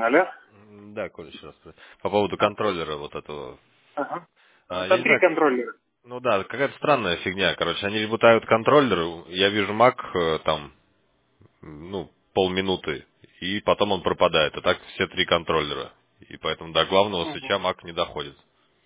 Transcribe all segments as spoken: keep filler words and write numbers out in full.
Алло? М, Да, Коля, еще раз. По поводу контроллера вот этого. Ага. А, я Там не три знаю, контроллера. ну да, какая-то странная фигня. Короче, они ребутают контроллер, я вижу Mac э, там, ну, полминуты, и потом он пропадает. А так все три контроллера. И поэтому до главного Угу. свеча Mac не доходит.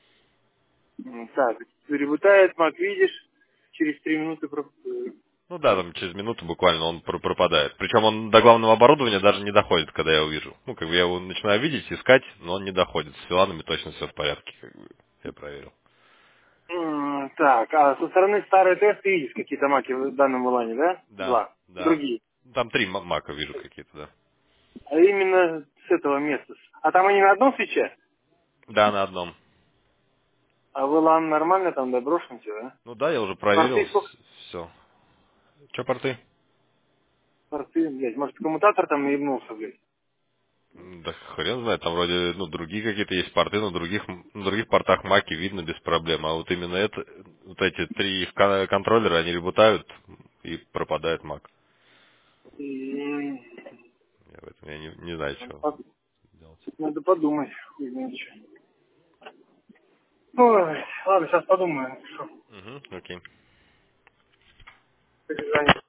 Так, перебутает, Мак, видишь, через три минуты... про- э, Ну да, там через минуту буквально он пр- пропадает. Причем он до главного оборудования даже не доходит, когда я его вижу. Ну, как бы я его начинаю видеть, искать, но он не доходит. С филанами точно все в порядке, как бы я проверил. м, Так, а со стороны старой тест ты видишь какие-то маки в данном вылане, да? Да, Два. да. Другие. Там три ма- мака вижу какие-то, да. А именно с этого места. А там они на одном свече? Да, на одном. А вылан нормально там доброшен все, да? Ну да, я уже проверил Порты сколько? все. Че порты? Порты, блядь, может коммутатор там наебнулся, блядь? М, Да хрен знает, там вроде, ну, другие какие-то есть порты, на других, на других портах маки видно без проблем. А вот именно это, вот эти три их кон- контроллера, они ребутают и пропадает мак. М, Я в этом я не, не знаю, Надо что под- делать. надо подумать, хуй знает что. Ой, ладно, сейчас подумаю. Что? Угу, окей. Перезвоню.